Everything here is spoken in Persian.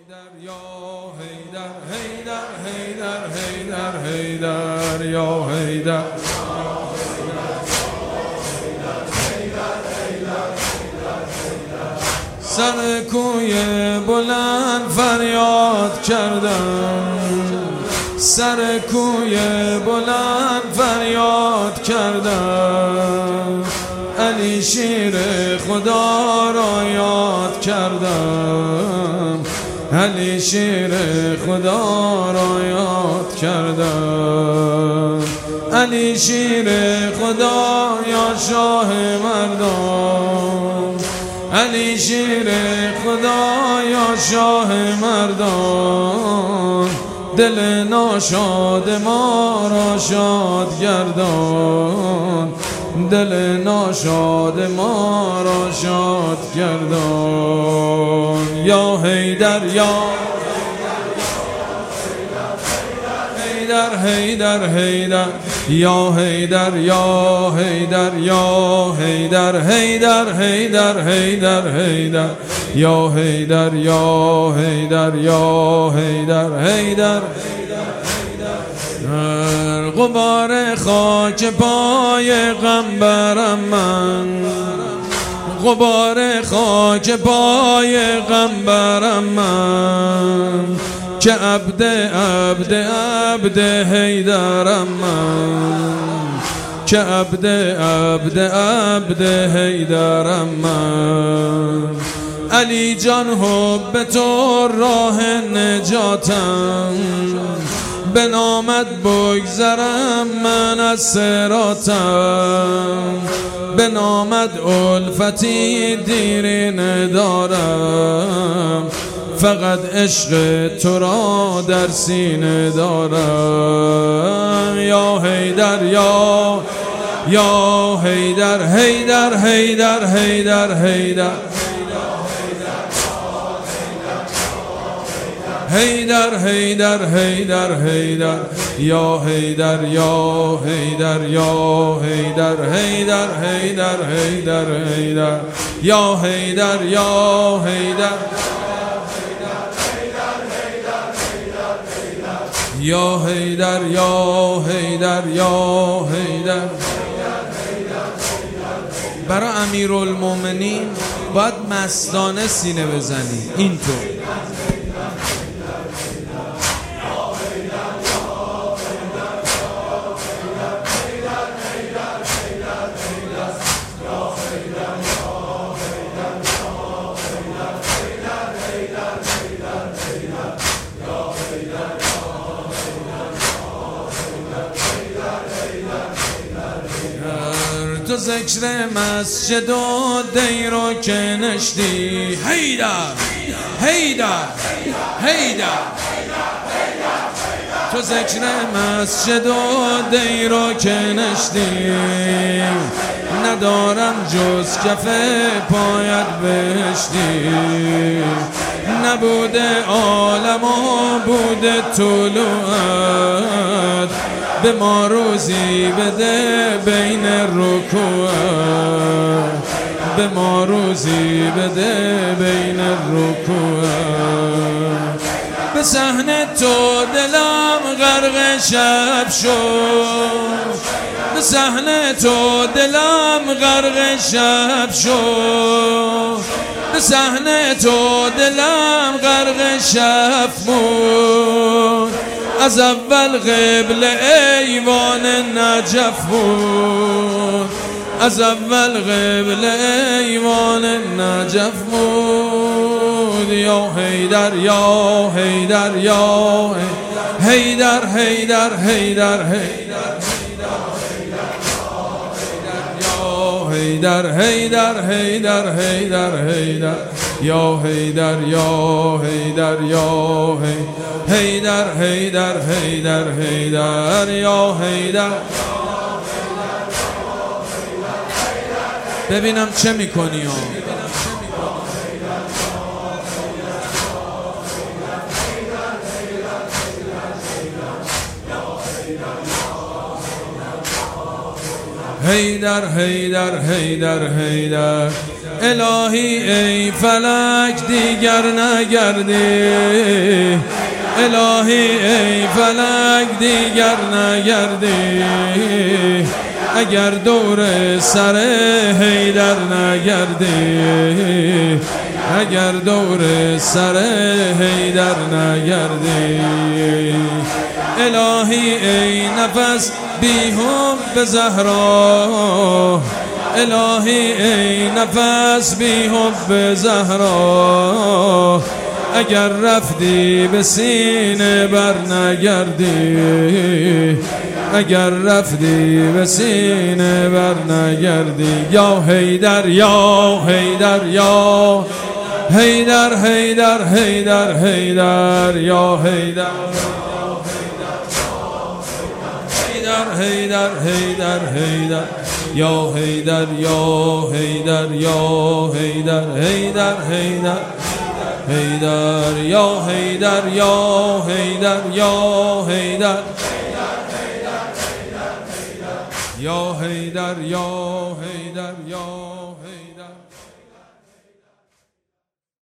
یا حیدر حیدر حیدر حیدر حیدر یا حیدر سر کوی بلند فریاد کردم، سر کوی بلند فریاد کردم، علی شیر خدا را یاد کردم، علی شیر خدا را یاد کردم، علی شیر خدا یا شاه مردم، علی شیر خدا یا شاه مردان، دل ناشاد ما را شاد گردان، دل ناشاد ما را شاد گردان. یا حیدر یا حیدر حیدر حیدر یا حیدر یا حیدر یا حیدر حیدر حیدر حیدر حیدر یا حیدر یا حیدر یا حیدر حیدر غبار خاک پای غمبرم من، غبار خاک پای غمبرم من، که عبد عبد عبد حیدرم من، که عبد عبد عبد حیدرم من. علی جان حب تو راه نجاتم، به نامت بگذرم من از صراطم، به نامت الفتی دیری ندارم، فقط عشق تو را در سینه دارم. یا حیدر یا حیدر حیدر حیدر حیدر حیدر حیدر حیدر حیدر حیدر یا حیدر یا حیدر یا حیدر حیدر حیدر حیدر حیدر یا حیدر یا حیدر یا حیدر یا حیدر یا حیدر. برای امیرالمومنین باید مستانه سینه بزنی اینطور. تو ذکر مسجد و دیر و کنشتی حیدر حیدر حیدر، تو ذکر مسجد و دیر و کنشتی، ندارم جز کف پایت بهشتی، نبوده عالم و بوده طلوعت، به ما روزی بده بین رکوعت، به ما روزی بده بین رکوعت. به صحن تو دلم غرق شب شد، به صحن تو دلم غرق شب شد، به صحن تو دلم غرق شب بود، از اول قبل ایوان نجف بود، از اول قبل ایوان نجف بود. یا حیدر یا حیدر یا حیدر حیدر حیدر حیدر حیدر حیدر حیدر حیدر حیدر یا حیدر یا حیدر یا حیدر حیدر حیدر حیدر یا حیدر. ببینم چه میکنی ها. حیدر حیدر حیدر حیدر الهی ای فلک دیگر نگردی، الهی ای فلک دیگر نگردی، اگر دور سر حیدر نگردی، اگر دور سر حیدر نگردی. الهی ای نفس بی حب زهرا، الهی ای نفس بی حب زهرا، اگر رفتی به سینه بر نگردی، اگر رفتی به سینه بر نگردی. یا حیدر یا حیدر یا حیدر حیدر حیدر حیدر یا حیدر حیدر حیدر حیدر یا حیدر یا حیدر یا حیدر حیدر حیدر حیدر یا حیدر یا حیدر یا حیدر یا حیدر یا حیدر یا حیدر.